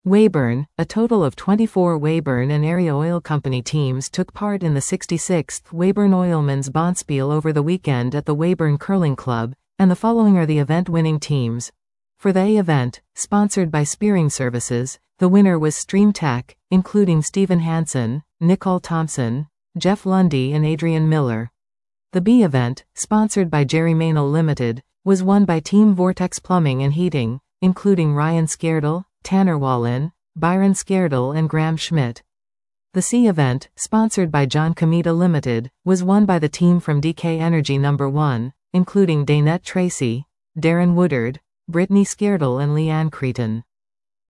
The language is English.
Weyburn. A total of 24 Weyburn and Area Oil Company teams took part in the 66th Weyburn Oilmen's Bonspiel over the weekend at the Weyburn Curling Club, and the following are the event-winning teams. For the A event, sponsored by Spearing Services, the winner was Stream Tech, including Stephen Hansen, Nicole Thompson, Jeff Lundy and Adrian Miller. The B event, sponsored by Jerry Maynell Limited, was won by Team Vortex Plumbing and Heating, including Ryan Skerdal, Tanner Wallin, Byron Skerdal and Graham Schmidt. The C event, sponsored by John Cometa Limited, was won by the team from DK Energy No. 1, including Daynette Tracy, Darren Woodard, Brittany Skerdal and Leanne Cretan.